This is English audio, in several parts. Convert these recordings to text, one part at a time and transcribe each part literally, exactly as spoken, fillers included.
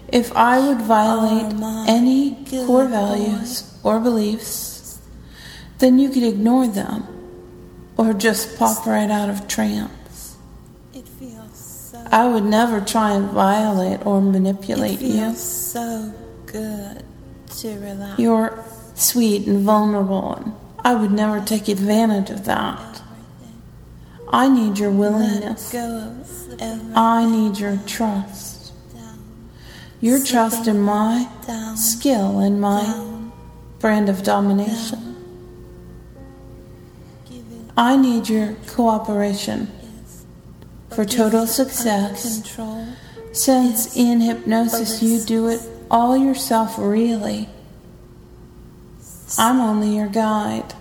If I would violate any core values or beliefs, then you could ignore them or just pop right out of trance. It feels so I would never try and violate or manipulate it feels you. so good to relax. You're sweet and vulnerable, and I would never take advantage of that. Everything. I need your Let willingness. go of everything. I need your trust. Down, Your trust in my down, skill and my down, brand of domination. giving I need your cooperation yes. for total success. Control. Since in hypnosis you do it all yourself really. I'm only your guide.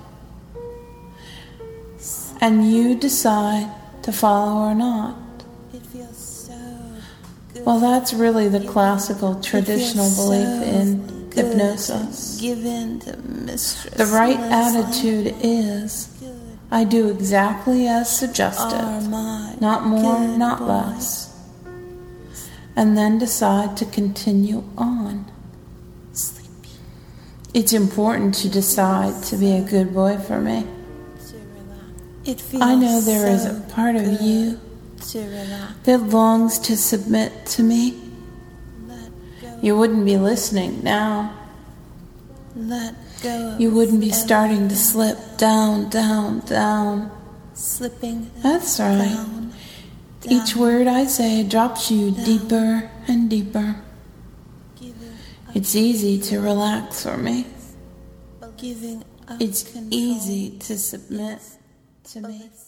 And you decide to follow or not. It feels so good. Well, that's really the classical It traditional feels belief so in good hypnosis. to give in to mistress. The right Leslie. attitude is, Good. I do exactly as suggested, Are my not more, good not boys. less. And then decide to continue on. Sleepy. It's important to decide to be a good boy for me. To relax. It feels I know there is so a part of good you to relax. that longs to submit to me. Let go. You wouldn't be listening now. Let go. of You wouldn't be starting to everything. slip down, down, down. Slipping. That's right. Down, Each down. word I say drops you Down. deeper and deeper. Giving up. It's easy to relax for me. Giving up It's control. easy to submit to me. Bliss.